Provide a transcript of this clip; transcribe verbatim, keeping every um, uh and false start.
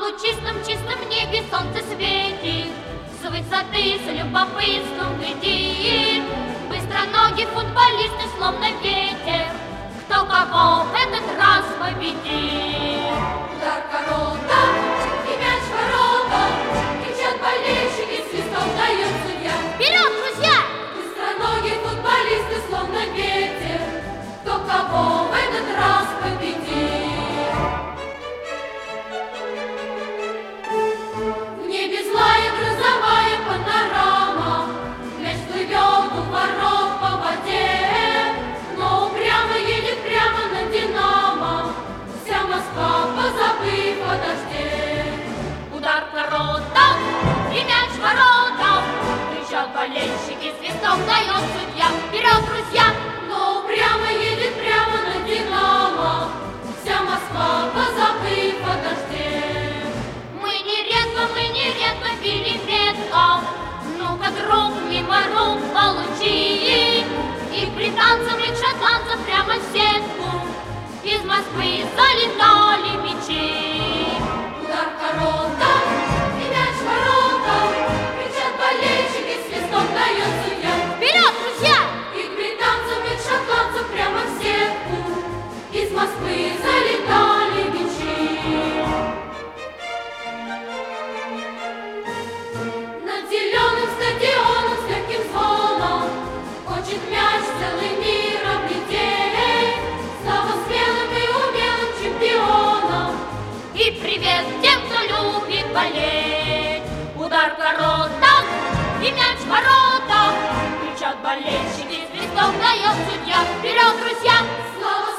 лучистом чистом небе солнце светит, с высоты с любопытством глядит. Быстроногий футболисты словно ветер, кто кого в этот раз победит. Удар корота и мяч в ворота, кричат болельщики, свисток дает судья. Вперед, друзья! Быстроногие футболисты словно ветер, кто кого в этот раз победит. В небе злая грозовая панорама, мяч плывет у ворот по воде, но упрямо едет прямо на Динамо, вся Москва позабыв о дожде. Удар корота и мяч в ворота, кричат болельщики, свисток дает судья. Вперед, друзья! Но упрямо едет прямо на Динамо, вся Москва позабыв о дожде. Мы нередко, мы нередко били метко, ну-ка, друг, мимо рук получи. И британцам, и шотландцам прямо в сетку из Москвы залетали мячи. Удар корота и мяч в ворота, кричат болельщики, свисток дает судья. Вперед, друзья! И к британцам, и к шотландцам прямо в сетку из Москвы залетали мячи. Над зеленым стадионом с легким звоном хочет мяч целый мир облететь. Слава смелым и умелым чемпионам, И привет тем, кто любит болеть. Удар корота и мяч в ворота, кричат болельщики, свисток дает судья. Вперед, друзья! слава